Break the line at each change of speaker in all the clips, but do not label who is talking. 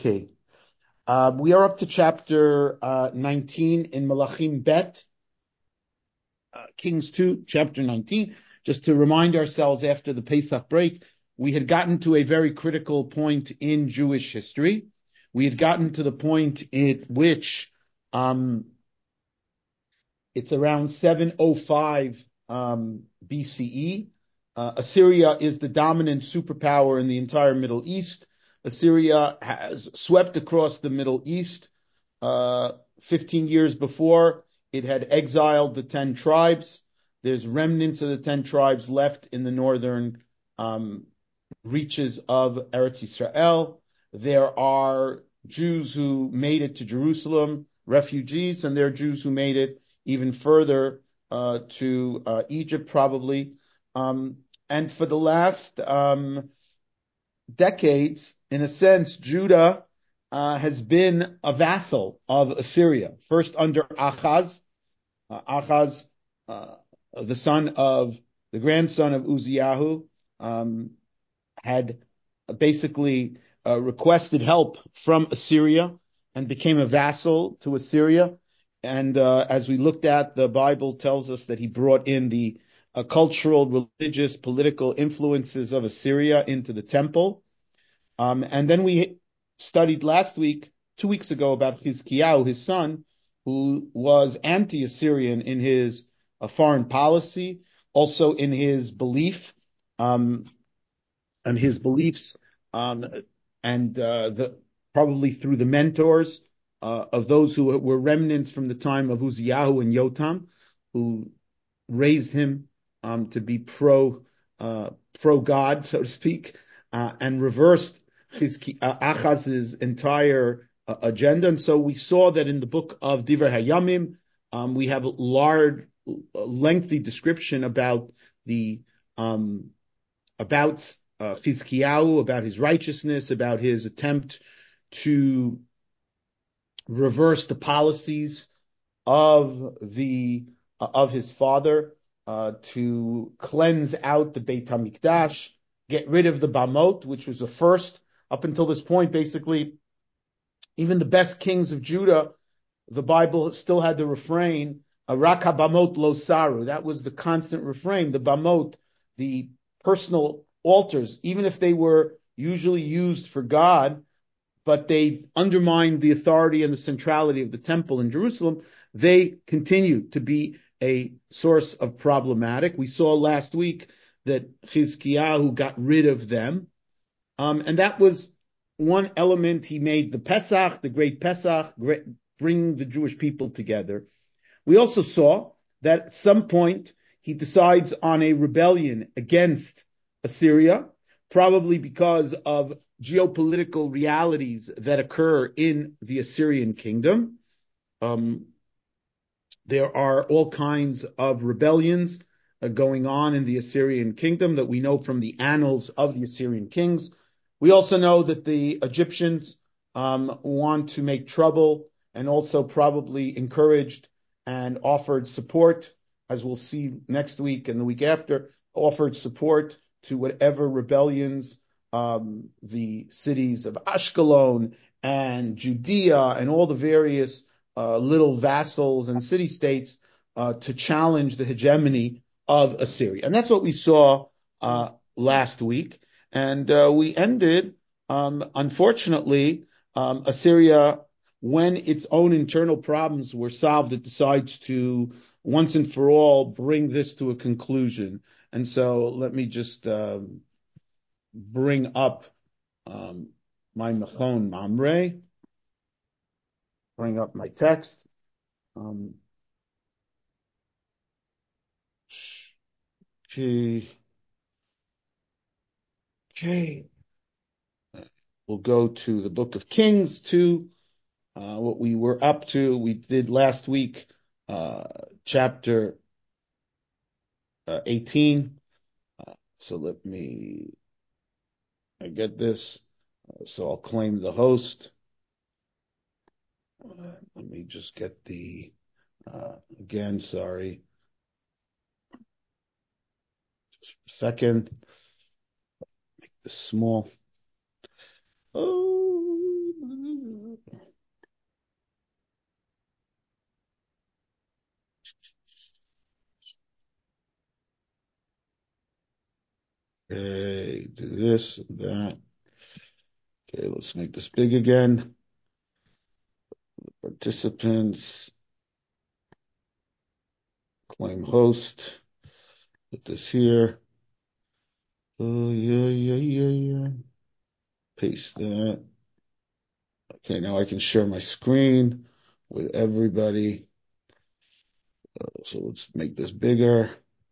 Okay. We are up to chapter 19 in Malachim Bet, Kings 2, chapter 19. Just to remind ourselves, after the Pesach break, we had gotten to a very critical point in Jewish history. We had gotten to the point at which it's around 705 BCE. Assyria is the dominant superpower in the entire Middle East. Assyria has swept across the Middle East. 15 years before, it had exiled the 10 tribes. There's remnants of the 10 tribes left in the northern reaches of Eretz Yisrael. There are Jews who made it to Jerusalem, refugees, and there are Jews who made it even further to Egypt, probably. And for the last decades, in a sense, Judah has been a vassal of Assyria. First under Achaz. Achaz, the grandson of Uzziyahu, had basically requested help from Assyria and became a vassal to Assyria. And as we looked at, the Bible tells us that he brought in the cultural, religious, political influences of Assyria into the temple. And then we studied 2 weeks ago, about Hizkiyahu, his son, who was anti-Assyrian in his foreign policy, also in his belief, and his beliefs, probably through the mentors of those who were remnants from the time of Uzziyahu and Yotam, who raised him to be pro-God, so to speak, and reversed Achaz's entire agenda. And so we saw that in the book of Divrei Hayamim, we have a large, lengthy description about Chizkiyahu, about his righteousness, about his attempt to reverse the policies of his father, to cleanse out the Beit HaMikdash, get rid of the Bamot, which was a first. Up until this point, basically, even the best kings of Judah, the Bible still had the refrain, Rak HaBamot Lo Saru. That was the constant refrain. The Bamot, the personal altars, even if they were usually used for God, but they undermined the authority and the centrality of the temple in Jerusalem, they continue to be a source of problematic. We saw last week that Chizkiyahu got rid of them. And that was one element. He made the Pesach, the great Pesach, bring the Jewish people together. We also saw that at some point he decides on a rebellion against Assyria, probably because of geopolitical realities that occur in the Assyrian kingdom. There are all kinds of rebellions going on in the Assyrian kingdom that we know from the annals of the Assyrian kings. We also know that the Egyptians want to make trouble, and also probably encouraged and offered support, as we'll see next week and the week after, offered support to whatever rebellions the cities of Ashkelon and Judea and all the various little vassals and city-states to challenge the hegemony of Assyria. And that's what we saw last week. And we ended, unfortunately, Assyria, when its own internal problems were solved, it decides to once and for all bring this to a conclusion. And so let me just bring up my Machon Mamre, bring up my text. Okay. We'll go to the book of Kings 2, what we were up to. We did last week, chapter 18. So let me get this. So I'll claim the host. Let me just get again, sorry. Just a second. Make this small. Oh, Okay, do this, that. Okay, let's make this big again. Participants, claim host. Put this here. Oh, yeah. Paste that. Okay, now I can share my screen with everybody. So let's make this bigger.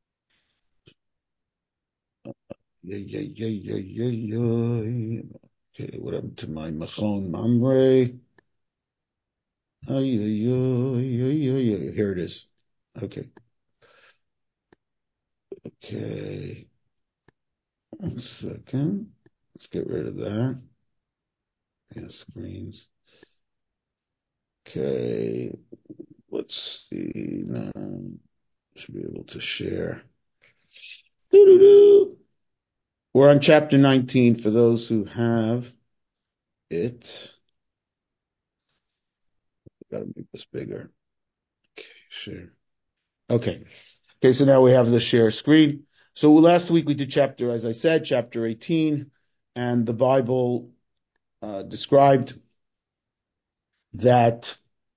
Yeah. Okay, what happened to my Machon Mamre? Here it is. Okay. Okay. 1 second. Let's get rid of that. Yeah, screens. Okay. Let's see now. Should be able to share. Doo-doo-doo. We're on chapter 19 for those who have it. Gotta make this bigger. Okay, share. Okay. Okay, so now we have the share screen. So last week we did chapter, as I said, chapter 18, and the Bible described that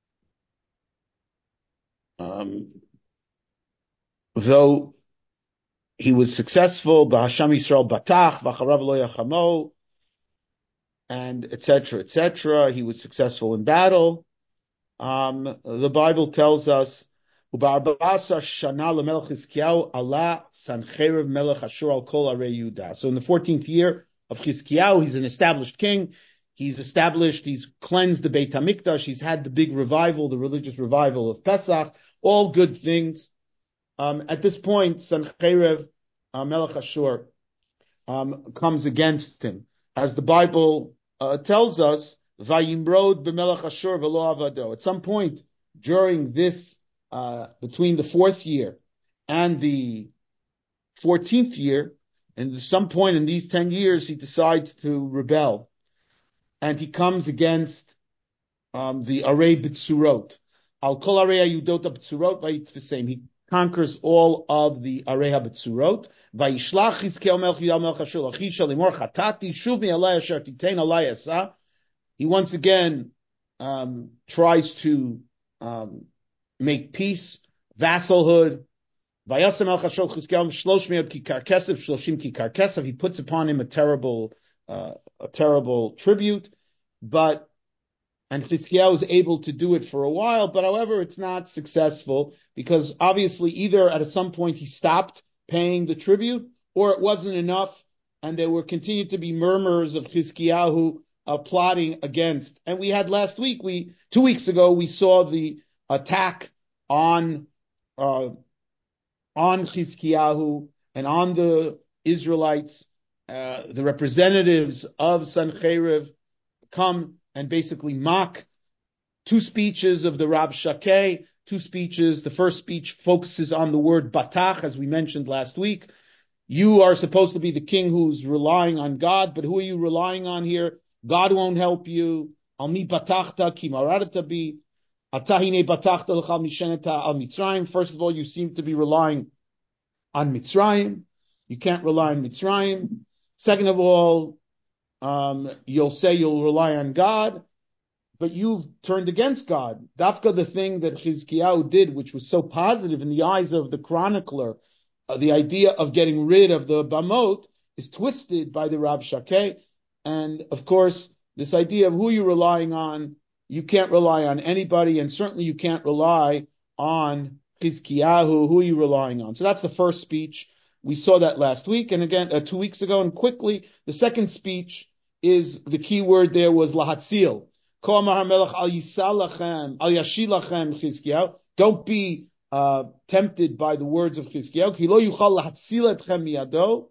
though he was successful, B'Hasham Yisrael Batach, V'acharav lo yachamo, and etc. He was successful in battle. The Bible tells us, "U'ba'arba'asar shana lemelech Chizkiyahu ala Sancheiriv melech Ashur al kol arei Yehuda." So in the 14th year of Chizkiyahu, he's an established king. He's cleansed the Beit HaMikdash. He's had the big revival, the religious revival of Pesach. All good things. At this point, Sancheiriv melech Ashur comes against him, as the Bible tells us. Vayimrod b'melech Ashur v'lo avado. At some point during this, between the 4th year and the 14th year, and at some point in these 10 years, he decides to rebel, and he comes against the Arei B'Tzurot. Al kol Arei Yudot B'Tzurot vayitfisem. He conquers all of the Arei B'Tzurot. Vayishlach Chizkiyahu melech Yehuda melech Ashur lachisha limor chatati shuv mi alai asher titein alai asa. He once again tries to make peace, vassalhood. Vayasem el chashol Chizkiyahu shlosh me'od kikar kesef, shloshim kikar kesef. He puts upon him a terrible tribute, and Chizkiyahu is able to do it for a while, but however, it's not successful, because obviously either at some point he stopped paying the tribute, or it wasn't enough, and there were continued to be murmurs of Chizkiyahu plotting against. And we had 2 weeks ago, we saw the attack on Chizkiyahu and on the Israelites. The representatives of Sancheiriv come and basically mock 2 speeches of the Rav Shakeh, 2 speeches. The first speech focuses on the word batach, as we mentioned last week. You are supposed to be the king who's relying on God, but who are you relying on here? God won't help you. Al mi batachta ki maradta bi. Atahine batachta l'chal misheneta al Mitzrayim. First of all, you seem to be relying on Mitzrayim. You can't rely on Mitzrayim. Second of all, you'll say you'll rely on God, but you've turned against God. Dafka, the thing that Chizkiyahu did, which was so positive in the eyes of the chronicler, the idea of getting rid of the Bamot, is twisted by the Rav Shakeh. And of course, this idea of who you're relying on, you can't rely on anybody, and certainly you can't rely on Chizkiyahu. Who are you relying on? So that's the first speech. We saw that last week, and again 2 weeks ago. And quickly, the second speech is, the key word there was lahatzil. Don't be tempted by the words of Chizkiyahu.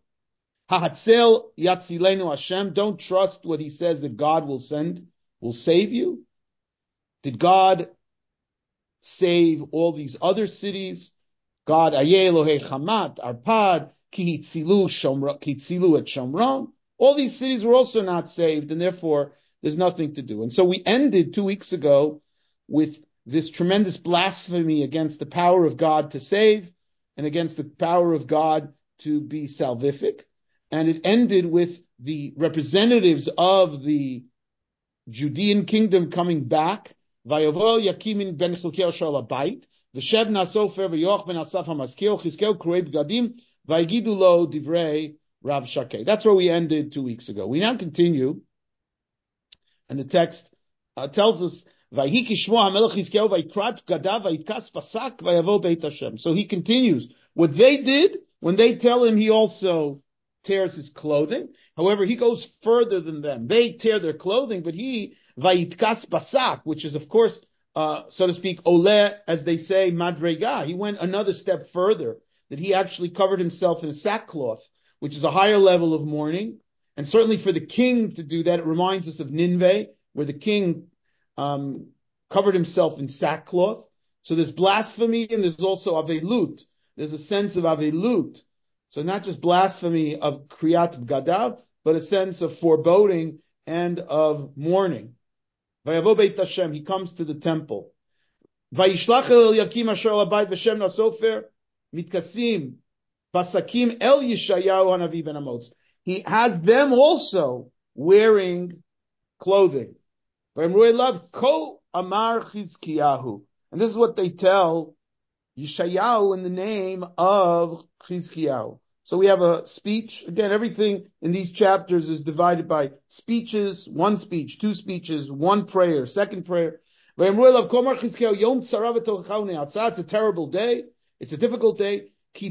Don't trust what he says that God will save you. Did God save all these other cities? God, Ayeh Elohei Chamat, Arpad, Ki Hitzilu et Shomron. All these cities were also not saved, and therefore there's nothing to do. And so we ended 2 weeks ago with this tremendous blasphemy against the power of God to save and against the power of God to be salvific. And it ended with the representatives of the Judean kingdom coming back. Vayavo Yakimin ben Chilkiel shal habayit, v'shev nasofer v'yoch ben Asaf hamaskil, Chizkel kurei b'gadim, v'yigidu lo divrei Rav Shakeh. That's where we ended 2 weeks ago. We now continue, and the text tells us, Vayhi kishmo hamelech Chizkel v'yikrat b'gadav v'yitkas pasak v'yavo beit Hashem. So he continues. What they did, when they tell him, he also tears his clothing. However, he goes further than them. They tear their clothing, but he, vayitkas basak, which is, of course, so to speak, oleh, as they say, madrega. He went another step further, that he actually covered himself in sackcloth, which is a higher level of mourning. And certainly for the king to do that, it reminds us of Nineveh, where the king covered himself in sackcloth. So there's blasphemy and there's also avelut. There's a sense of avelut. So not just blasphemy of kriyat b'gadav, but a sense of foreboding and of mourning. Vayavo beit Hashem, he comes to the temple. Vayishlach el Yakim asher habayit v'shem nasofer mitkasim basakim el Yeshayahu hanavi ben Amoz. He has them also wearing clothing. Vayimru elav ko amar Chizkiyahu. And this is what they tell Yeshayahu in the name of Chizkiyahu. So we have a speech. Again, everything in these chapters is divided by speeches, one speech, two speeches, one prayer, second prayer. It's a terrible day. It's a difficult day. So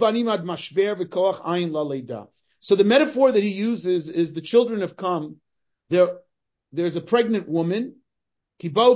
the metaphor that he uses is the children have come. There's a pregnant woman. But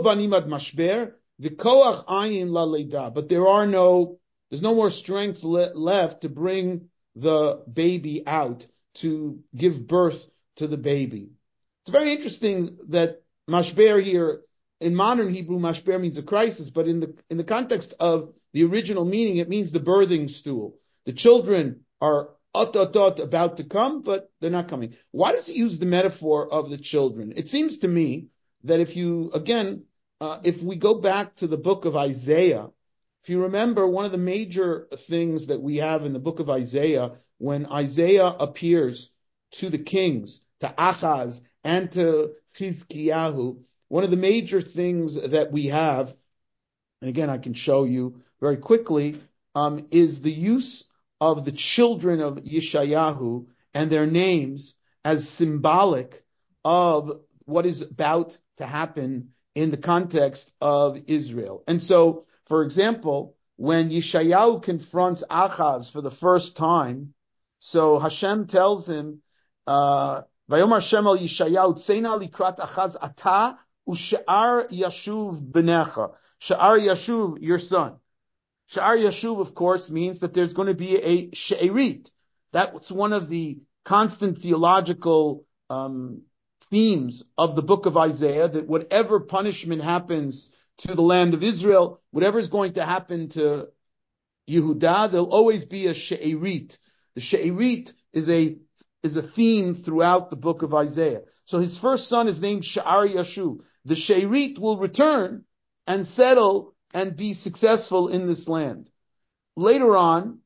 there's no more strength left to bring the baby out, to give birth to the baby. It's very interesting that mashber here, in modern Hebrew, mashber means a crisis, but in the context of the original meaning, it means the birthing stool. The children are about to come, but they're not coming. Why does he use the metaphor of the children? It seems to me that if we go back to the book of Isaiah, if you remember, one of the major things that we have in the book of Isaiah, when Isaiah appears to the kings, to Achaz and to Chizkiyahu, one of the major things that we have, and again I can show you very quickly, is the use of the children of Yeshayahu and their names as symbolic of what is about to happen in the context of Israel. And so, for example, when Yeshayahu confronts Achaz for the first time, so Hashem tells him, Vayomar Hashem el Yeshayahu, Tseina likrat Achaz ata u'sha'ar Yashuv b'necha. Sha'ar Yashuv, your son. Sha'ar Yashuv, of course, means that there's going to be a she'erit. That's one of the constant theological themes of the book of Isaiah, that whatever punishment happens to the land of Israel, whatever is going to happen to Yehudah, there'll always be a she'erit. The she'erit is a theme throughout the book of Isaiah. So his first son is named Sha'ar Yashuv. The she'erit will return and settle and be successful in this land. Later on,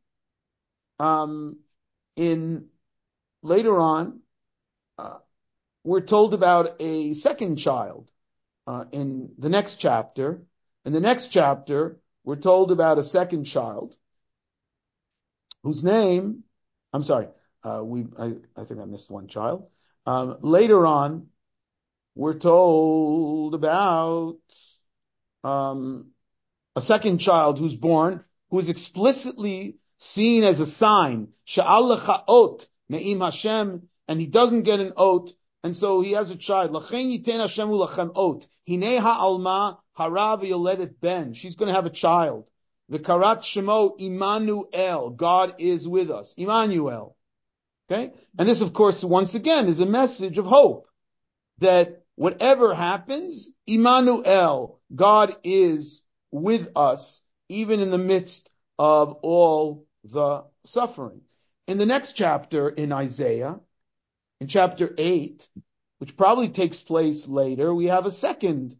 we're told about a second child. In the next chapter. In the next chapter, we're told about a second child whose name, I'm sorry, I think I missed one child. Later on, we're told about a second child who's born, who is explicitly seen as a sign. Sha'al lecha ot me'im Hashem, and he doesn't get an oat. And so he has a child. Lachen yiten Hashem ulachem ot. Hinei ha'alma harav yoledet ben. She's going to have a child. V'karat shemo Immanuel. God is with us. Emmanuel. Okay? And this, of course, once again, is a message of hope. That whatever happens, Immanuel, God is with us, even in the midst of all the suffering. In the next chapter in Isaiah, in chapter 8, which probably takes place later, we have a second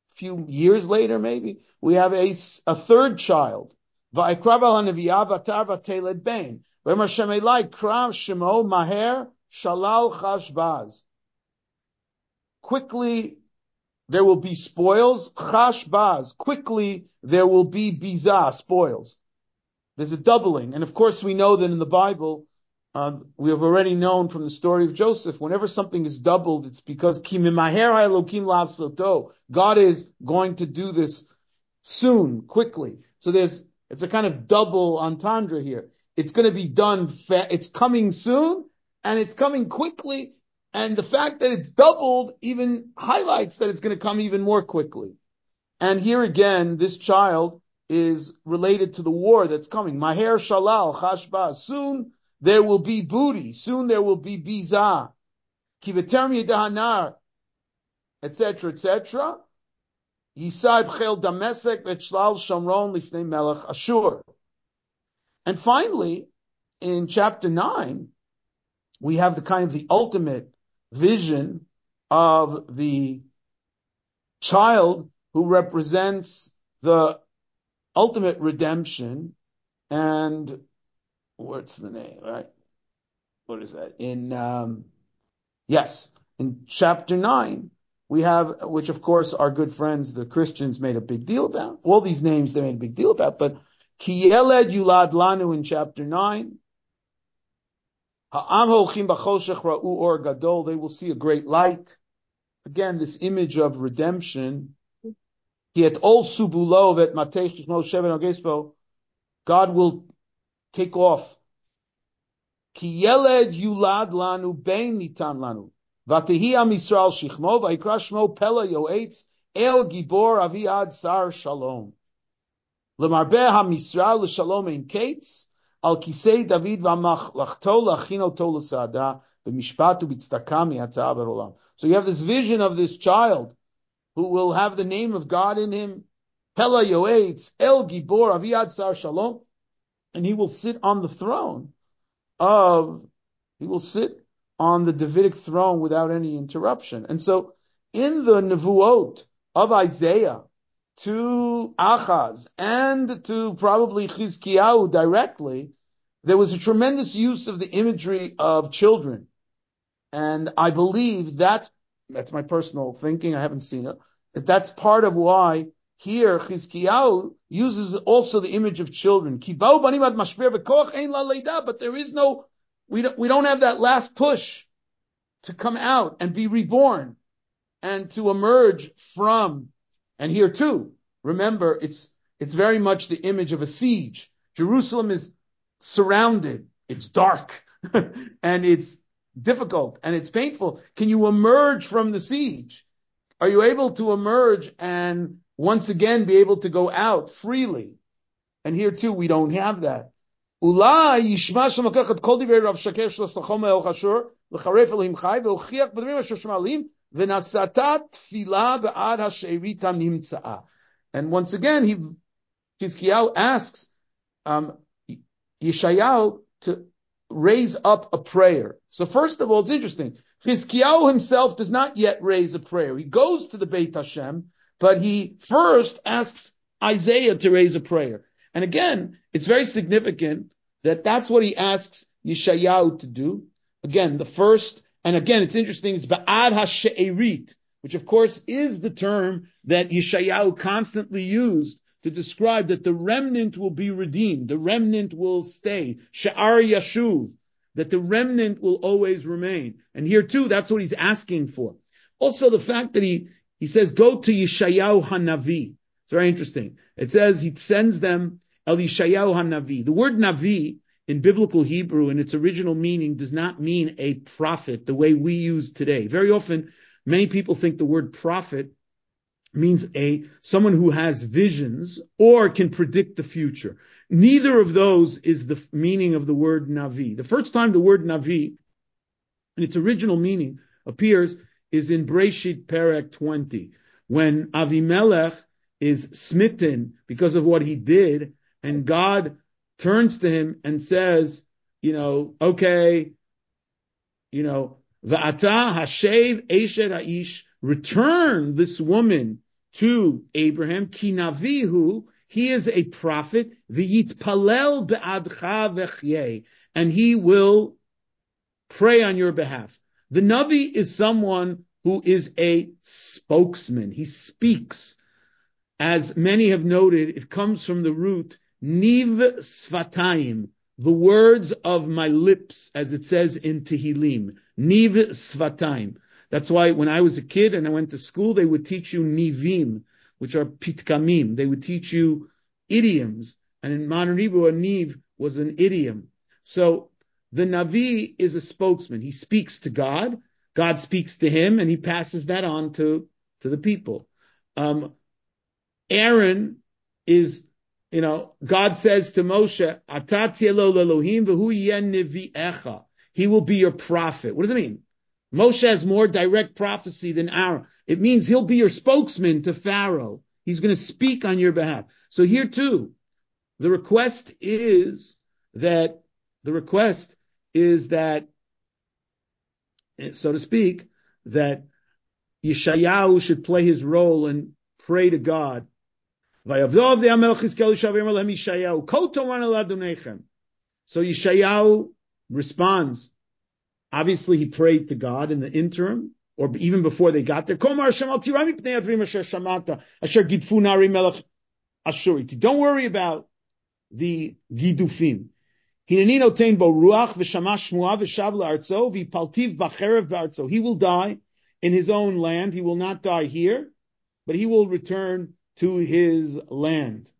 few years later, maybe, we have a third child. Va'akrav al hanaviyah v'atar v'teled ben. V'emar Hashem Elai krav shemo maher shalal chashbaz. Quickly there will be spoils. Chashbaz. Quickly there will be bizah, spoils. There's a doubling. And of course we know that in the Bible, we have already known from the story of Joseph, whenever something is doubled, it's because Ki mimaher ha'elokim la'asoto. God is going to do this soon, quickly. So it's a kind of double entendre here. It's going to be done, it's coming soon, and it's coming quickly, and the fact that it's doubled even highlights that it's going to come even more quickly. And here again, this child is related to the war that's coming. Maher shalal chashba. Soon there will be booty. Soon there will be bizah. Kiveterm yedahanar, etc., etc. Yisad chel damesek v'chlal shamron lifnei melech Ashur. And finally, in chapter 9, we have the ultimate vision of the child who represents the ultimate redemption. And what's the name, right? What is that? In chapter 9, we have, which of course our good friends, the Christians, made a big deal about. All these names they made a big deal about, but Ki Yeled Yulad Lanu in chapter 9. Ha'am holchim b'choshech ra'u or gadol. They will see a great light. Again, this image of redemption. Ki et ol subulo vet matech shmo sheven ogespo. God will take off. Ki Yeled Yulad Lanu bein nitan lanu. Vatehi am Yisrael shichmo vayikra shmo Pela Yoetz El Gibor Aviad Sar Shalom. L'marbeh ha-Misrael l'shalom ein kates, al kisei David v'amachlachto l'achinoto l'sa'ada, b'mishpat u'b'tzedakah mi'atzah b'olam. So you have this vision of this child who will have the name of God in him, Pela Yoetz, El Gibor, Aviad Sar Shalom, and he will sit on the Davidic throne without any interruption. And so in the Nevuot of Isaiah, to Achaz and to probably Chizkiyahu directly, there was a tremendous use of the imagery of children. And I believe that's my personal thinking, I haven't seen it, that's part of why here Chizkiyahu uses also the image of children. But there is no, we don't have that last push to come out and be reborn and to emerge from. And here too, remember, it's very much the image of a siege. Jerusalem is surrounded. It's dark and it's difficult and it's painful. Can you emerge from the siege? Are you able to emerge and once again be able to go out freely? And here too, we don't have that. Ulai yishma shemakachat kol divrei Rav Shaker shlos l'chom el chashur l'charef elohim chai ve'uchiach b'dvarim asher shmalim v'nasata tefila ba'ad ha'she'erita nimtza'a. And once again, Chizkiyahu asks Yeshayahu to raise up a prayer. So first of all, it's interesting. Chizkiyahu himself does not yet raise a prayer. He goes to the Beit Hashem, but he first asks Isaiah to raise a prayer. And again, it's very significant that that's what he asks Yeshayahu to do. Again, the first, and again, it's interesting, it's Ba'ad HaShe'erit, which of course is the term that Yeshayahu constantly used to describe that the remnant will be redeemed, the remnant will stay, Sha'ar Yashuv, that the remnant will always remain. And here too, that's what he's asking for. Also the fact that he says, go to Yeshayahu HaNavi. It's very interesting. It says he sends them El Yeshayahu HaNavi. The word Navi in biblical Hebrew in its original meaning does not mean a prophet the way we use today. Very often, many people think the word prophet means someone who has visions or can predict the future. Neither of those is the meaning of the word Navi. The first time the word Navi in its original meaning appears is in Breshit Perek 20, when Avimelech is smitten because of what he did, and God turns to him and says, okay, Va'ata hashev eshet ha'ish, return this woman to Abraham, ki navihu, he is a prophet, v'yitpalel be'adcha v'chyeh, and he will pray on your behalf. The Navi is someone who is a spokesman. He speaks. As many have noted, it comes from the root niv svatayim, the words of my lips, as it says in Tehillim. Niv svatayim. That's why when I was a kid and I went to school, they would teach you nivim, which are pitkamim. They would teach you idioms. And in modern Hebrew, a niv was an idiom. So the Navi is a spokesman. He speaks to God. God speaks to him, and he passes that on to the people. Aaron is, God says to Moshe, he will be your prophet. What does it mean? Moshe has more direct prophecy than Aaron. It means he'll be your spokesman to Pharaoh. He's going to speak on your behalf. So here too, the request is that, so to speak, that Yeshayahu should play his role and pray to God. So Yeshayahu responds. Obviously, he prayed to God in the interim, or even before they got there. Don't worry about the Gidufim. He will die in his own land. He will not die here, but he will return to his land.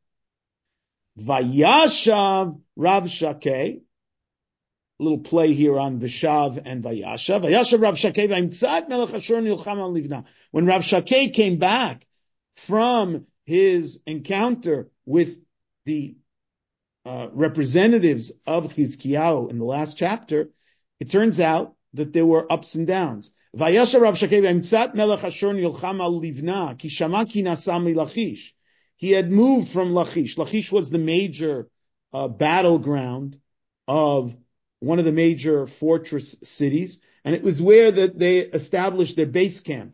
Vayashav Rav Shakeh. A little play here on Vishav and Vayashav. Vayashav Rav Shakeh v'imtzat melech Ashur nilcham al Livna. When Rav Shakeh came back from his encounter with the representatives of Chizkiyahu in the last chapter, it turns out that there were ups and downs. Vayashav Rav Shakeh v'imtzat melech Ashur nilcham al Livna ki shama ki nasa mi Lachish. He had moved from Lachish. Lachish was the major battleground of one of the major fortress cities, and it was where that they established their base camp.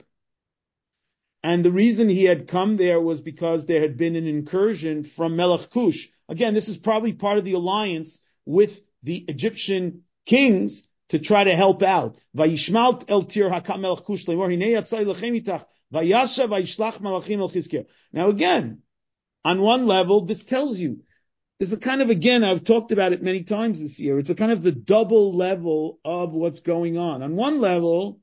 And the reason he had come there was because there had been an incursion from Melech Cush. Again, this is probably part of the alliance with the Egyptian kings to try to help out. Vayishmalt el tir hakam Melech Cush lemor hinei yatzai lechem itach vayashav vayishlach malachim el Chizkiyahu. Now again, on one level, this tells you, this is a kind of, again, I've talked about it many times this year. It's a kind of the double level of what's going on. On one level,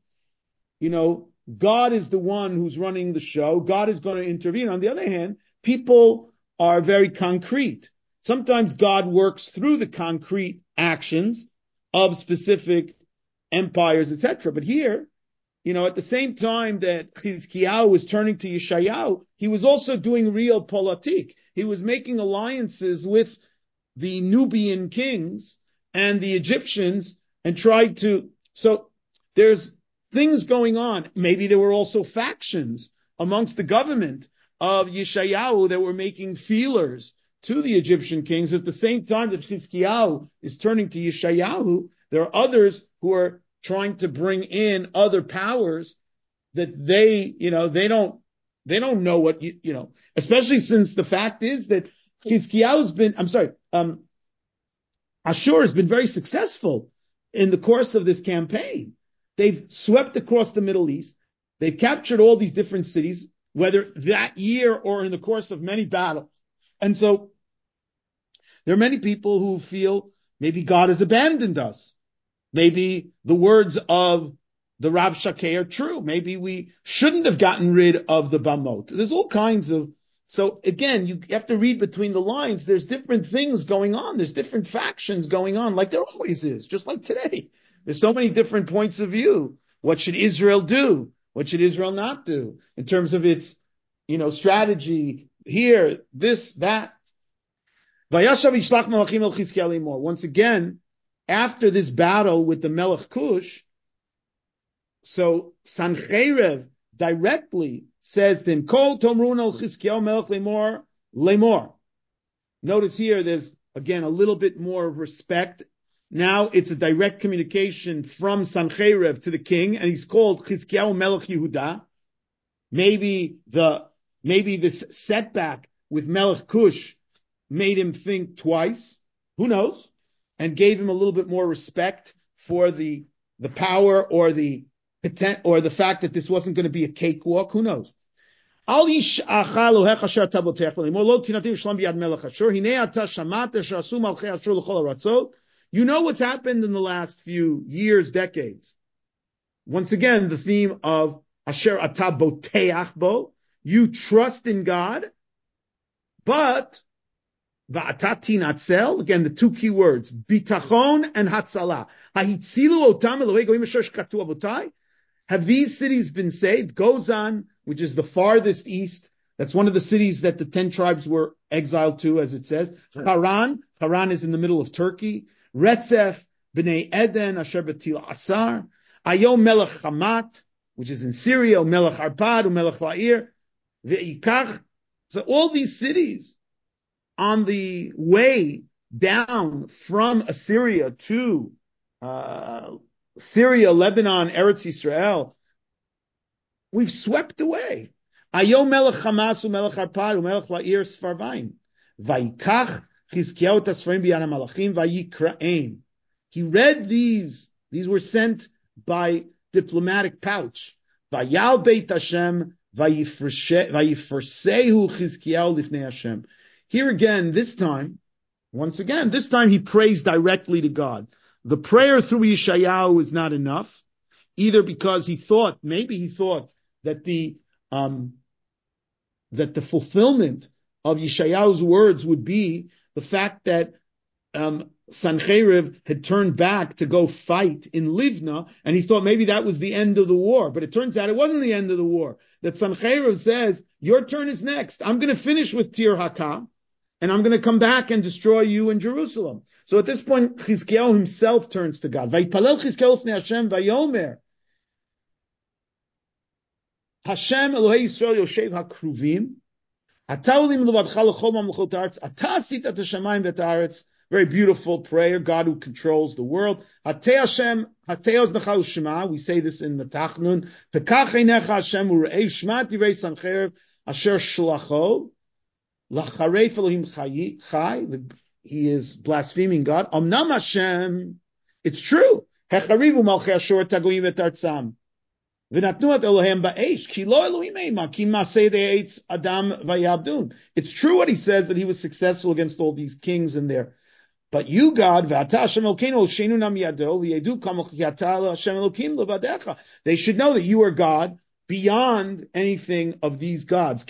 God is the one who's running the show. God is going to intervene. On the other hand, people are very concrete. Sometimes God works through the concrete actions of specific empires, etc. But here, at the same time that Chizkiyahu was turning to Yeshayahu, he was also doing real politik. He was making alliances with the Nubian kings and the Egyptians and tried to, so there's things going on. Maybe there were also factions amongst the government of Yeshayahu that were making feelers to the Egyptian kings. At the same time that Chizkiyahu is turning to Yeshayahu, there are others who are trying to bring in other powers that they don't know what, especially since the fact is that Ashur has been very successful in the course of this campaign. They've swept across the Middle East. They've captured all these different cities, whether that year or in the course of many battles. And so there are many people who feel maybe God has abandoned us. Maybe the words of the Rav Shakeh are true. Maybe we shouldn't have gotten rid of the Bamot. There's all kinds of, so again, you have to read between the lines. There's different things going on. There's different factions going on, like there always is, just like today. There's so many different points of view. What should Israel do? What should Israel not do in terms of its, strategy here, this, that. Once again, after this battle with the Melech Cush, so Sancherev directly says to him, Kol tomrun al Chizkiyahu melech lemor. Notice here, there's again a little bit more of respect. Now it's a direct communication from Sancherev to the king, and he's called Chizkiyahu melech Yehuda. Maybe the maybe this setback with Melech Cush made him think twice. Who knows? And gave him a little bit more respect for the power or the fact that this wasn't going to be a cakewalk. Who knows? You know what's happened in the last few years, decades. Once again, the theme of Asher Ata Boteach Bo. You trust in God, but Va'atati Natzel, again, the two key words, bitachon and hatzala. Hahitzilu otam Elohei goyim asher shkatu avotai. Have these cities been saved? Gozan, which is the farthest east, that's one of the cities that the 10 tribes were exiled to, as it says. Haran is in the middle of Turkey. Retzef, Bnei Eden, Asher Batil Asar. Ayom Melech Hamat, which is in Syria, Melech Arpad, Melech La'ir, Ve'ikach. So all these cities on the way down from Assyria to Syria, Lebanon, Eretz Yisrael, we've swept away. Ayom Melech Hamas u'Melech Arpad u'Melech La'ir Sfarvaim. Vayikach Chizkiyahu et Asfarim b'Yad HaMalachim vayikra'ein. He read these. These were sent by diplomatic pouch. Vayal Beit Hashem vayifresehu Chizkiyahu lifnei Hashem. Here again, this time he prays directly to God. The prayer through Yeshayahu is not enough, either because maybe he thought that the fulfillment of Yeshayahu's words would be the fact that Sancheriv had turned back to go fight in Livna, and he thought maybe that was the end of the war. But it turns out it wasn't the end of the war. That Sancheriv says, your turn is next. I'm going to finish with Tir Hakam, and I'm going to come back and destroy you in Jerusalem. So at this point, Chizkiyahu himself turns to God. Vayipalel Chizkiyahu lifnei Hashem vayomer. Hashem Elohei Yisrael Yoshev HaKruvim. Ata olim levadcha l'chol mamlechot haaretz. Ata asita et hashamayim v'et haaretz. Very beautiful prayer. God who controls the world. Hatei Hashem, hatei ozncha u'shema. We say this in the Tachnun. Pekach einecha Hashem u're'ei shma divrei Sancheriv asher shlacho. Lacharef Elohim chai. He is blaspheming God. Omnam Hashem. It's true. Hecharivu malchei Ashur tagoyim et artzam. It's true what he says, that he was successful against all these kings in there. But you, God, they should know that you are God beyond anything of these gods.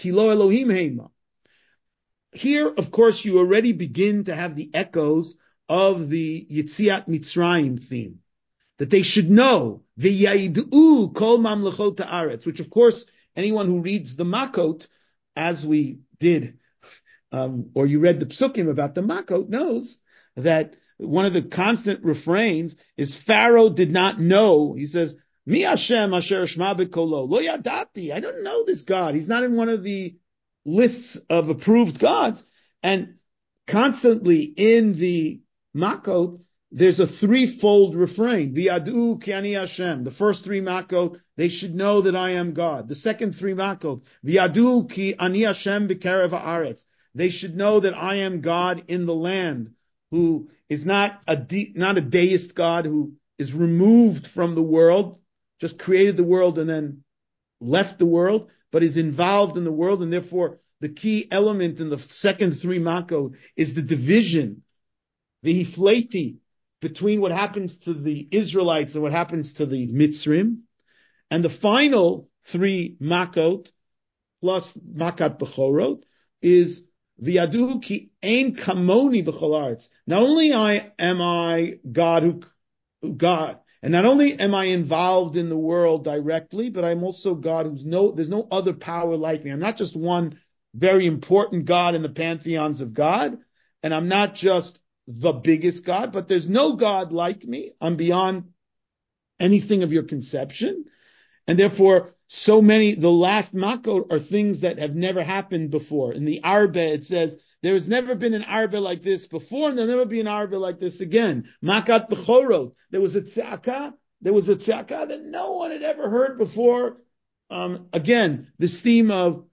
Here, of course, you already begin to have the echoes of the Yetziat Mitzrayim theme. That they should know v'yaidu kol mamlechot haaretz, which of course anyone who reads the Makot, as we did, or you read the Psukim about the Makot, knows that one of the constant refrains is Pharaoh did not know. He says, Mi Hashem asher shma b'kolo lo yadati. I don't know this God. He's not in one of the lists of approved gods. And constantly in the Makot, there's a threefold refrain. V'yadu ki ani Hashem. The first three makot, they should know that I am God. The second three makot, v'yadu ki ani Hashem b'kerev haaretz. They should know that I am God in the land, who is not a deist God who is removed from the world, just created the world and then left the world, but is involved in the world, and therefore the key element in the second three makot is the division, the hifleti, between what happens to the Israelites and what happens to the Mitzrim. And the final three makot, plus makat bechorot, is v'yadu ki ein kamoni b'chol haaretz. Not only am I God, and not only am I involved in the world directly, but I'm also God there's no other power like me. I'm not just one very important God in the pantheons of God, and I'm not just the biggest God, but there's no God like me. I'm beyond anything of your conception. And therefore, the last makot are things that have never happened before. In the Arba, it says, there has never been an Arba like this before, and there'll never be an Arba like this again. Makat Bechorot. There was a tzaka that no one had ever heard before. Again, this theme of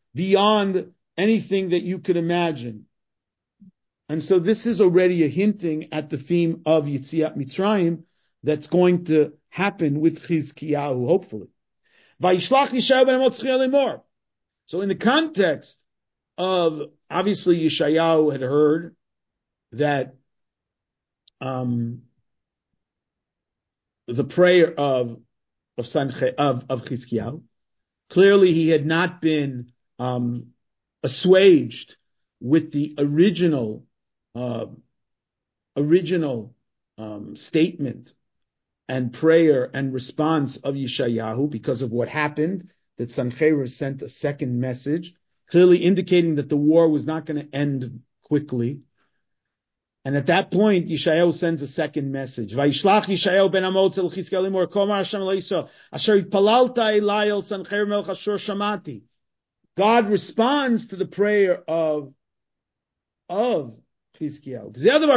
beyond anything that you could imagine. And so this is already a hinting at the theme of Yetziat Mitzrayim that's going to happen with Chizkiyahu, hopefully. So in the context of, obviously Yeshayahu had heard that the prayer of Chizkiyahu, clearly he had not been assuaged with the original statement and prayer and response of Yeshayahu because of what happened, that Sancheiriv sent a second message, clearly indicating that the war was not going to end quickly. And at that point, Yeshayahu sends a second message. Vayishlach Yeshayahu ben Amoz el Chizkiyahu limor komar Hashem lo Yisrael asher palalta elai el Sancheiriv melech Ashur shamati. God responds to the prayer of Chizkiyahu.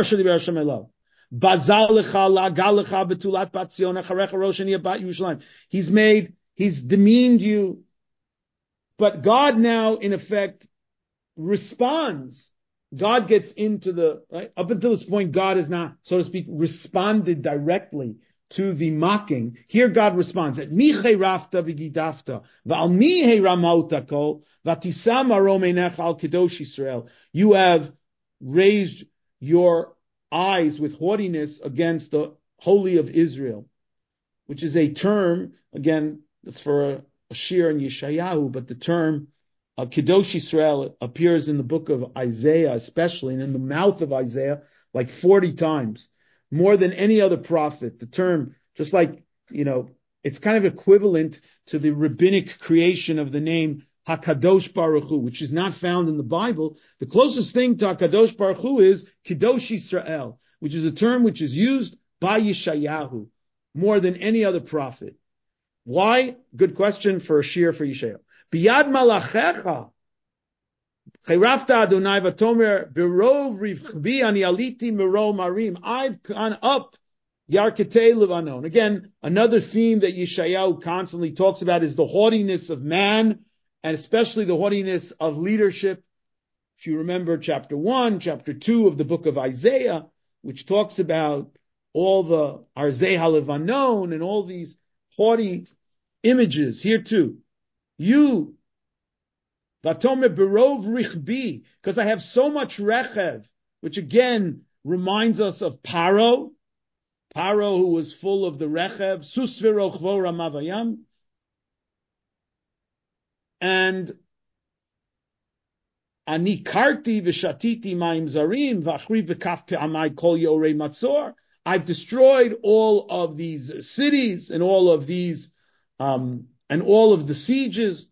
He's demeaned you, but God now, in effect, responds. God gets into the, right? Up until this point, God has not, so to speak, responded directly to the mocking. Here God responds, at miche rafta v'gidafta, v'al mihe ramauta kol, v'tisam aromenech al kedosh Yisrael. You have raised your eyes with haughtiness against the Holy of Israel, which is a term, again, that's for a shir in Yeshayahu, but the term Kedosh Yisrael appears in the book of Isaiah, especially, and in the mouth of Isaiah, like 40 times, more than any other prophet. The term, just like, it's kind of equivalent to the rabbinic creation of the name HaKadosh Baruch Hu, which is not found in the Bible. The closest thing to HaKadosh Baruch Hu is Kedosh Yisrael, which is a term which is used by Yeshayahu more than any other prophet. Why? Good question for a shir for Yeshayahu. Biyad malachecha, chayrafta Adonai v'tomer berov rivchbi ani aliti mero marim. I've gone up Yarketei Levanon. Again, another theme that Yeshayahu constantly talks about is the haughtiness of man, and especially the haughtiness of leadership. If you remember chapter 1, chapter 2 of the book of Isaiah, which talks about all the Arzei HaLevanon and all these haughty images, here too. You, Vatome Berov Richbi, because I have so much rechev, which again reminds us of Paro, who was full of the rechev, Susviro Chvo Ramavayam, and Ani Karti Vishatiti Maim Zarim, Vachri V'Kaf Pe'amai Kol Yorei Matzor. I've destroyed all of these cities and all of these, and all of the sieges.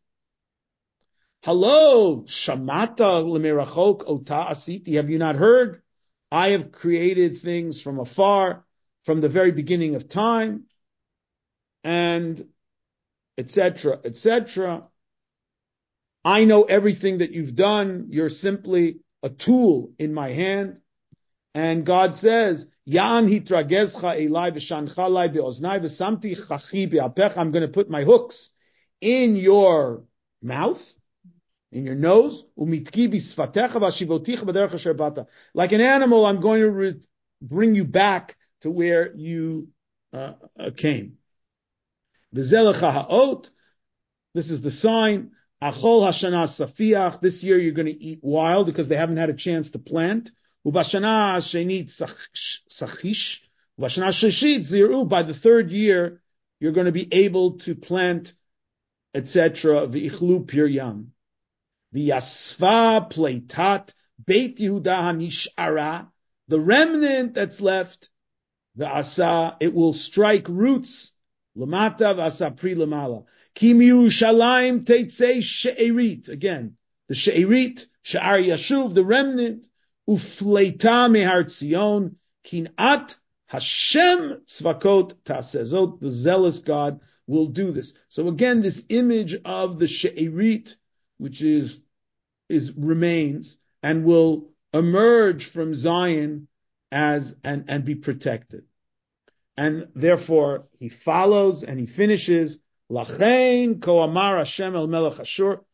Hello, Shamata Lemirachok Ota Asiti. Have you not heard? I have created things from afar, from the very beginning of time, and etc., etc. I know everything that you've done. You're simply a tool in my hand. And God says, Yan hitragezcha elai v'shanchalai be'oznai v'samti chachi be'apech. I'm going to put my hooks in your mouth, in your nose. Umitki b'sfatecha v'ashivoticha b'derech asher bata. Like an animal, I'm going to bring you back to where you came. V'zelecha ha'ot. This is the sign. Achol hashana safiach. This year you're going to eat wild because they haven't had a chance to plant. Ubashana shenit sachish. Ubashana sheshit ziru. By the third year, you're going to be able to plant, etc. V'ichlu piryam. V'yasva pleitat beit Yehuda hanishara. The remnant that's left, the asa, it will strike roots. Lamata v'asa pri lamala. Kim Yerushalayim teitzei she'erit. Again, the she'erit, she'ar yashuv, the remnant. Ufleita mehar Tzion, kinat Hashem tzvakot tasezot. The zealous God will do this. So again, this image of the she'erit, which remains and will emerge from Zion as and be protected. And therefore, he follows and he finishes. Lachein ko amar Hashem el melech Ashur.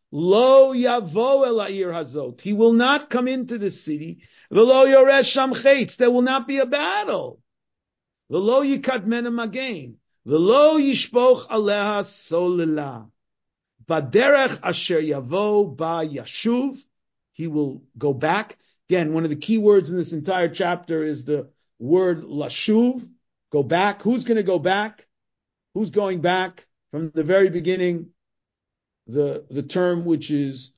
Lo yavo el ha'ir hazot. He will not come into the city. V'lo yoresh sham chetz. There will not be a battle. V'lo yikat mena magain. V'lo yishpoch aleha solila. Baderech asher yavo ba yashuv. He will go back. Again, one of the key words in this entire chapter is the word lashuv. Go back. Who's going to go back? Who's going back? From the very beginning, the term which is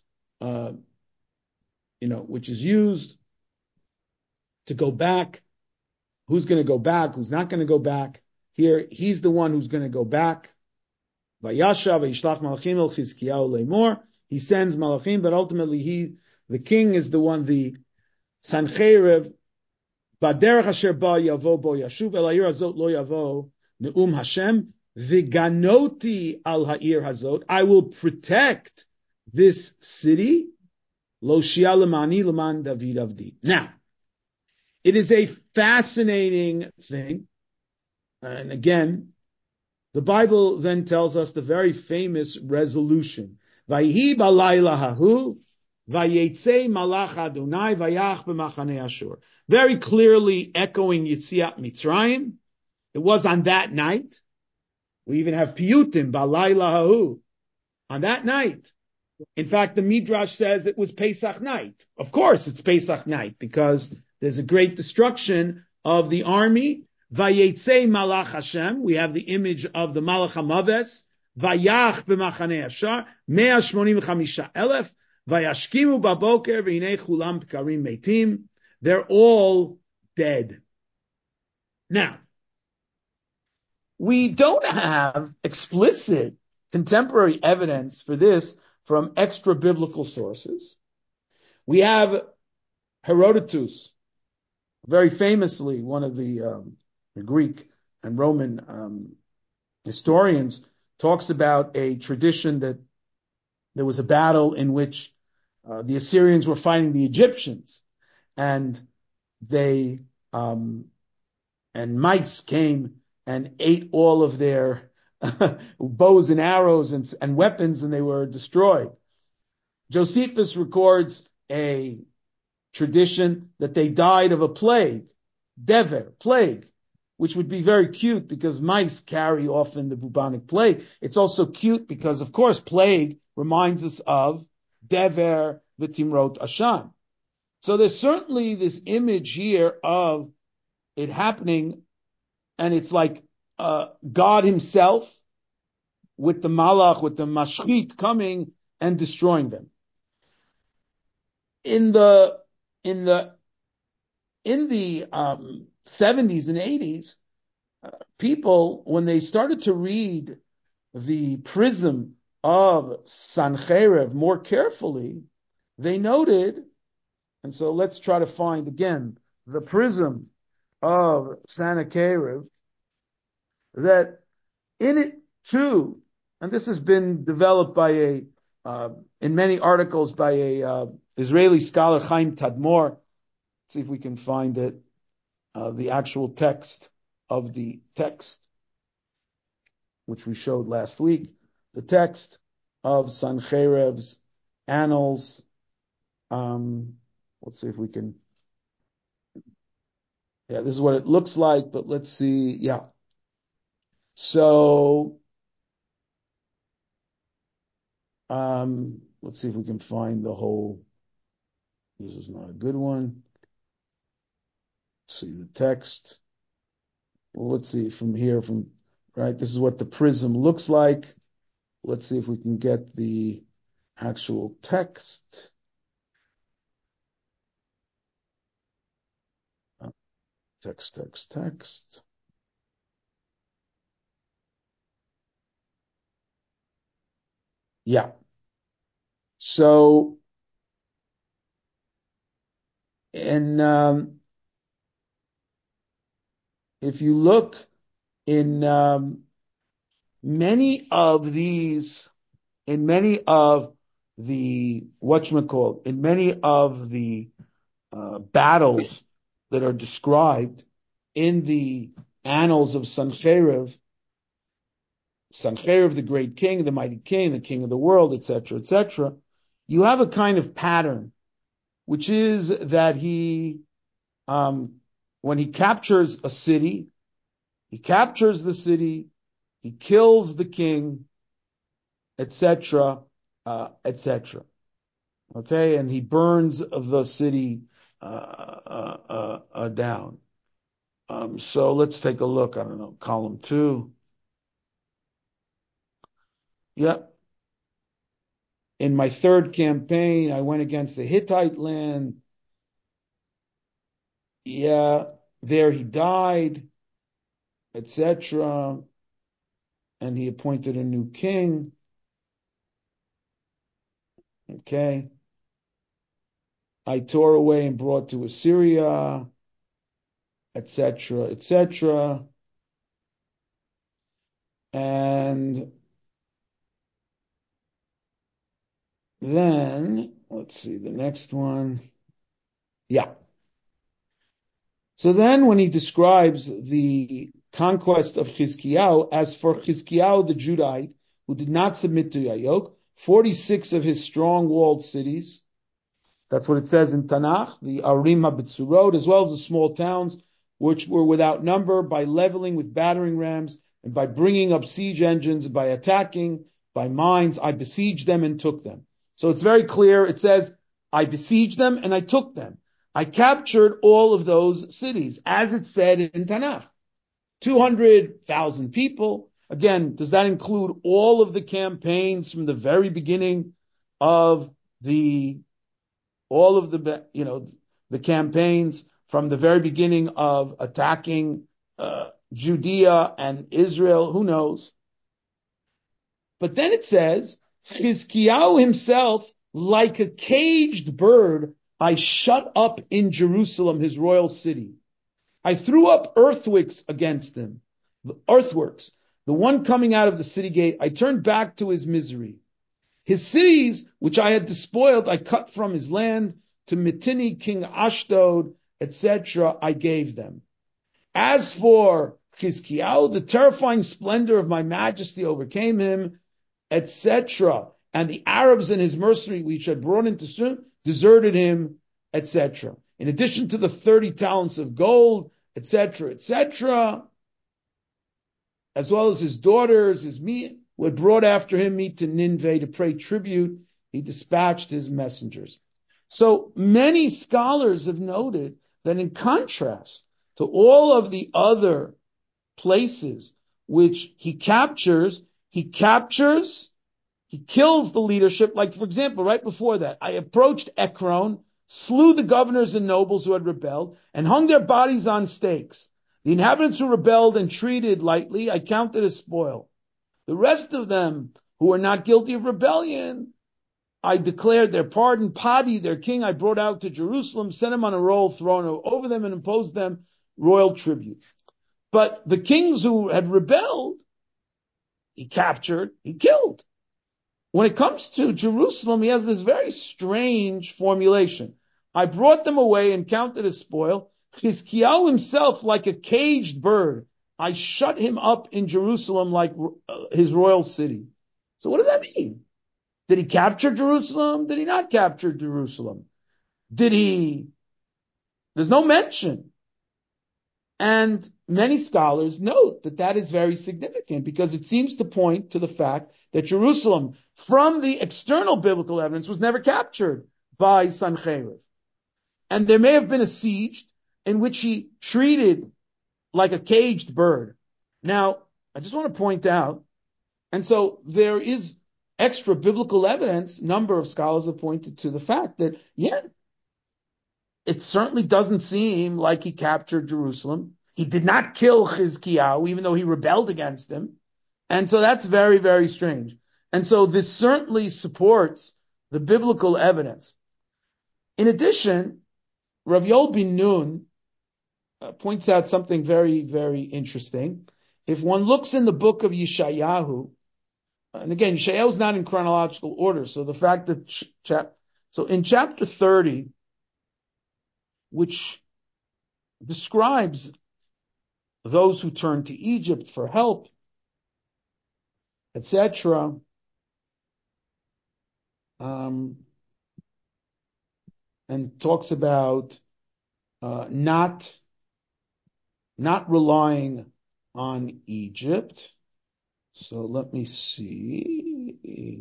which is used to go back. Who's going to go back? Who's not going to go back? Here, he's the one who's going to go back. Vayasha vayishlach malachim el Chizkiyahu leimor. He sends malachim, but ultimately the king, is the one, the Sancheiriv. Baderech asher ba yavo bo yashuv el ha'ir hazot lo yavo ne'um Hashem v'ganoti al ha'ir hazot. I will protect this city. Lo shia lemani leman David avdi. Now, it is a fascinating thing, and again, the Bible then tells us the very famous resolution. Vayhi balayla hahu, vayetze malach Adonai vayach b'machanei Ashur. Very clearly echoing Yetziat Mitzrayim. It was on that night. We even have piyutim, balayla hahu. On that night. In fact, the Midrash says it was Pesach night. Of course, it's Pesach night because there's a great destruction of the army. Vayetze malach Hashem. We have the image of the Malach HaMaves. Vayach b'machanei Ashar. 185,000. Vayashkimu baboker v'hinei chulam pkarim meitim. They're all dead. Now, we don't have explicit contemporary evidence for this from extra biblical sources. We have Herodotus, very famously one of the Greek and Roman historians, talks about a tradition that there was a battle in which the Assyrians were fighting the Egyptians, and they and mice came and ate all of their bows and arrows and weapons, and they were destroyed. Josephus records a tradition that they died of a plague, dever, plague, which would be very cute because mice carry often the bubonic plague. It's also cute because, of course, plague reminds us of dever v'timrot ashan. So there's certainly this image here of it happening, and it's like God himself with the malach, with the mashchit coming and destroying them. In the 70s and 80s, people, when they started to read the prism of Sancheiriv more carefully, they noted, and so let's try to find again the prism of Sancheiriv, that in it too, and this has been developed by in many articles by a Israeli scholar, Chaim Tadmor. Let's see if we can find it, the actual text of the text, which we showed last week, the text of Sancheiriv's annals. Let's see if we can. Yeah, this is what it looks like, but let's see. Yeah. So, let's see if we can find the whole. This is not a good one. Let's see the text. Well, let's see from here, right. This is what the prism looks like. Let's see if we can get the actual text. Text. Yeah. So, and if you look in many of the battles that are described in the annals of Sancheiriv, Sancherib, the great king, the mighty king, the king of the world, etc., etc., you have a kind of pattern, which is that when he captures a city, he captures the city, he kills the king, etc., etc. Okay, and he burns the city down. So let's take a look. I don't know, column 2. Yeah. In my third campaign, I went against the Hittite land. Yeah, there he died, etc. And he appointed a new king. Okay. I tore away and brought to Assyria, etc., etc. And then, let's see, the next one. Yeah. So then when he describes the conquest of Chizkiyahu, as for Chizkiyahu the Judite, who did not submit to Yayok, 46 of his strong walled cities, that's what it says in Tanakh, the Arim HaBetzurot, as well as the small towns, which were without number, by leveling with battering rams, and by bringing up siege engines, by attacking, by mines, I besieged them and took them. So it's very clear. It says, I besieged them and I took them. I captured all of those cities, as it said in Tanakh. 200,000 people. Again, does that include all of the campaigns from the very beginning of all of the campaigns from the very beginning of attacking Judea and Israel? Who knows? But then it says, Chizkiyahu himself, like a caged bird, I shut up in Jerusalem, his royal city. I threw up earthworks against him, earthworks, the one coming out of the city gate. I turned back to his misery. His cities, which I had despoiled, I cut from his land. To Mitini, King Ashdod, etc., I gave them. As for Chizkiyahu, the terrifying splendor of my majesty overcame him, etc. And the Arabs and his mercenary, which had brought into Sunem, deserted him, etc. In addition to the 30 talents of gold, etc., etc., as well as his daughters, his meat, who had brought after him meat to Nineveh to pay tribute, he dispatched his messengers. So many scholars have noted that in contrast to all of the other places which he captures, he kills the leadership. Like, for example, right before that, I approached Ekron, slew the governors and nobles who had rebelled, and hung their bodies on stakes. The inhabitants who rebelled and treated lightly, I counted as spoil. The rest of them who were not guilty of rebellion, I declared their pardon. Padi, their king, I brought out to Jerusalem, sent him on a royal throne over them, and imposed them royal tribute. But the kings who had rebelled, he captured, he killed. When it comes to Jerusalem, he has this very strange formulation. I brought them away and counted as spoil. Chizkiyahu himself, like a caged bird, I shut him up in Jerusalem like his royal city. So what does that mean? Did he capture Jerusalem? Did he not capture Jerusalem? There's no mention. And many scholars note that that is very significant because it seems to point to the fact that Jerusalem, from the external biblical evidence, was never captured by Sancherib. And there may have been a siege in which he treated like a caged bird. Now, I just want to point out, and so there is extra biblical evidence. Number of scholars have pointed to the fact that, yeah, it certainly doesn't seem like he captured Jerusalem. He did not kill Chizkiyahu, even though he rebelled against him. And so that's very, very strange. And so this certainly supports the biblical evidence. In addition, Rav Yoel bin Nun points out something very, very interesting. If one looks in the book of Yeshayahu, and again, Yeshayahu is not in chronological order, so the fact that so in chapter 30, which describes those who turn to Egypt for help, etc. And talks about not relying on Egypt. So let me see.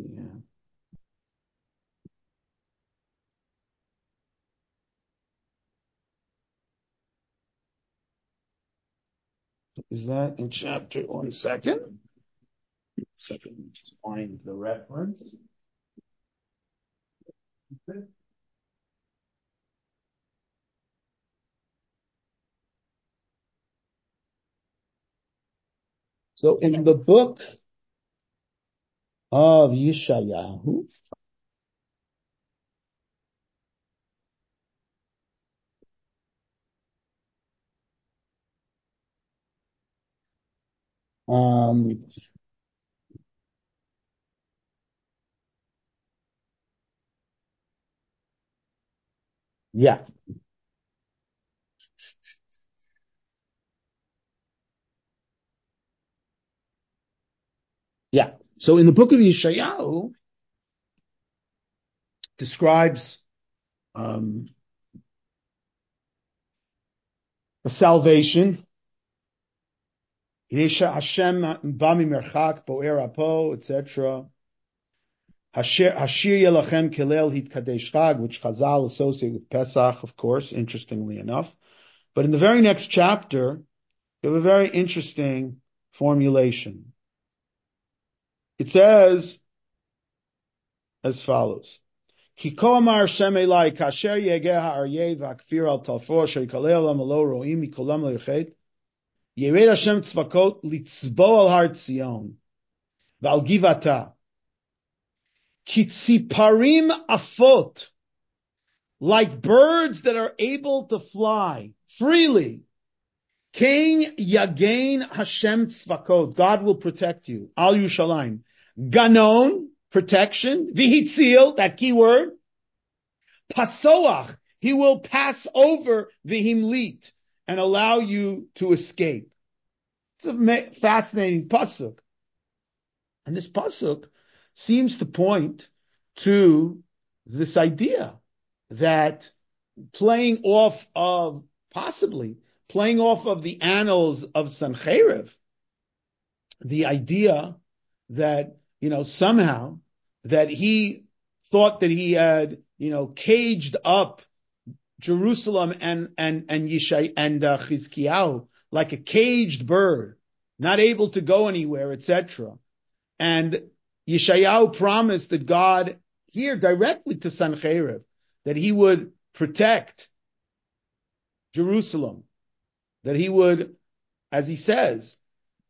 Is that in chapter? 1 second. Second, just find the reference. So in the book of Yeshayahu, um, yeah, yeah. So in the book of Yeshayahu, describes a salvation. Hashem bami merchak boer apo, etc. Hashir Yelachem Kilel Hitkadesh Chag, which Chazal associate with Pesach, of course, interestingly enough. But in the very next chapter, you have a very interesting formulation. It says as follows: Kikomar Shem Elai Kasher Yegeh Ha'aryeh V'Akfir Al Talfor Sheyikalei Olam Lo Roim Mikolam Lo Yechet Yered Hashem Tzvakot Litzbo Al Har Tzion V'Al Givata Kitziparim Afot, like birds that are able to fly freely. Kain Yagain Hashem Tzvakot, God will protect you. Al Yushalayim. Ganon, protection. Vihitzil, that key word. Pasoach, he will pass over Vihimlit and allow you to escape. It's a fascinating pasuk. And this pasuk seems to point to this idea that possibly playing off of the annals of Sancheriv, the idea that, somehow that he thought that he had, caged up Jerusalem and Yishai and Chizkiyahu like a caged bird, not able to go anywhere, etc. And Yeshayahu promised that God, here directly to Sancheriv, that he would protect Jerusalem, that he would, as he says,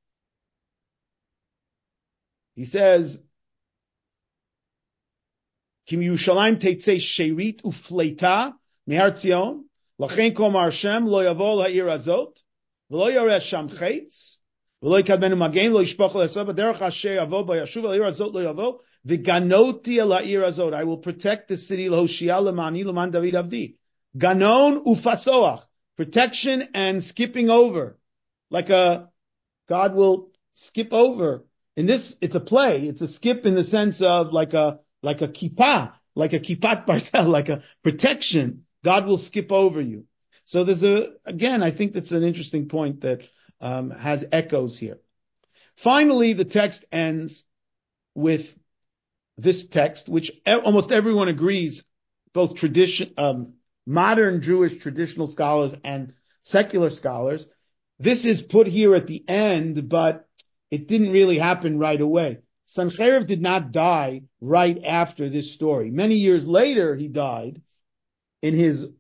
Kim Yerushalayim teitzei sherit ufleita mihar Tzion, lachen komar Hashem lo yavo ha'ir azot, v'lo yoreh sham chetz, v'lo yikadmenu magen, v'lo yishpoch l'esav, v'derech asher yavo b'yashuv ha'ir azot lo yavo, v'ganoti el ha'ir azot. I will protect the city l'hoshia l'mani l'man David avdi. Ganon ufasoach, protection and skipping over, God will skip over. In this, it's a play. It's a skip in the sense of like a kippah, like a kippat barsel, like a protection. God will skip over you. So I think that's an interesting point that has echoes here. Finally, the text ends with this text, which almost everyone agrees, both modern Jewish traditional scholars and secular scholars. This is put here at the end, but it didn't really happen right away. Sancheriv did not die right after this story. Many years later, he died and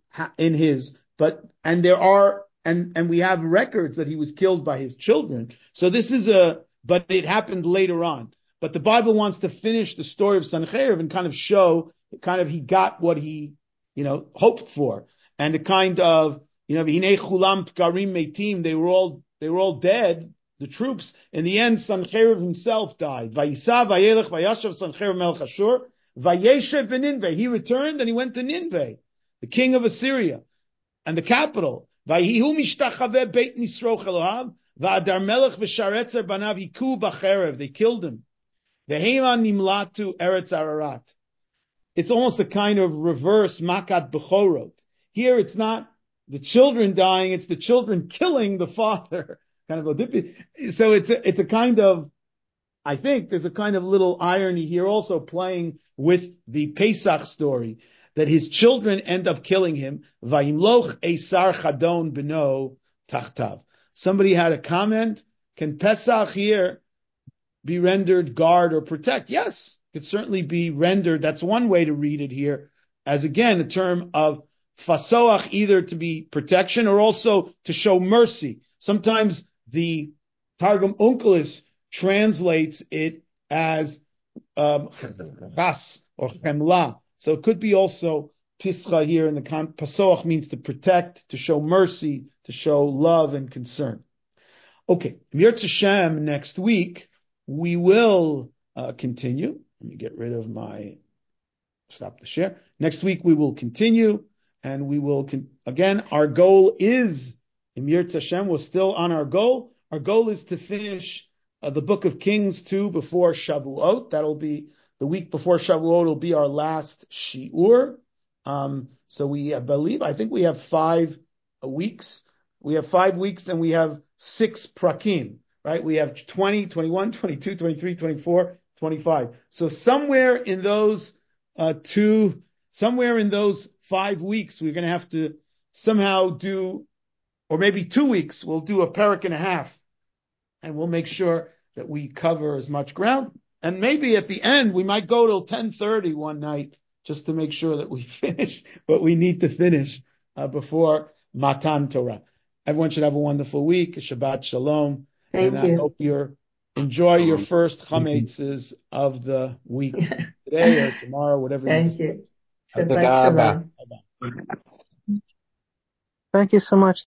we have records that he was killed by his children. So but it happened later on. But the Bible wants to finish the story of Sancheriv and kind of show, he got what he, hoped for. And the kind of, Hinei chulam pkarim meitim, they were all dead, the troops. In the end, Sancheriv himself died. Vayisa vayelech vayashav Sancheriv melech Ashur, vayeshev b'Ninveh. He returned and he went to Ninveh, the king of Assyria, and the capital. Vayihu mishtachaveh beit nisroch Elohav, va'adar melech v'sharetzer banav hiku b'cherev. They killed him. Vehema nimlatu eretz Ararat. It's almost a kind of reverse makat bechorot. Here it's not the children dying, it's the children killing the father. Kind of so it's a kind of, I think there's a kind of little irony here also playing with the Pesach story, that his children end up killing him. Vayimloch Eisar Chadon beno tachtav. Somebody had a comment, can Pesach here be rendered guard or protect? Yes, could certainly be rendered. That's one way to read it here, as again, a term of fasoach, either to be protection or also to show mercy. Sometimes the Targum Onkelos translates it as chas or chemla. So it could be also pischa here in the pasoach means to protect, to show mercy, to show love and concern. Okay, Mirz Hashem, next week we will continue. Let me get rid of stop the share. Next week we will continue, and we will, again, our goal is, in Mirz Hashem, we're still on our goal. Our goal is to finish the Book of Kings 2 before Shavuot. That'll be the week before Shavuot. Will be our last shiur. So I think we have 5 weeks. We have 5 weeks, and we have 6 prakim, right? We have 20, 21, 22, 23, 24, 25. So somewhere in those 5 weeks, we're going to have to somehow do, or maybe 2 weeks, we'll do a parak and a half, and we'll make sure that we cover as much ground. And maybe at the end, we might go till 10:30 one night just to make sure that we finish, but we need to finish before Matan Torah. Everyone should have a wonderful week. Shabbat Shalom.
Thank you.
I hope you enjoy your first chametzes of the week today or tomorrow, whatever.
Thank you. Shabbat Shalom.
Thank you so much.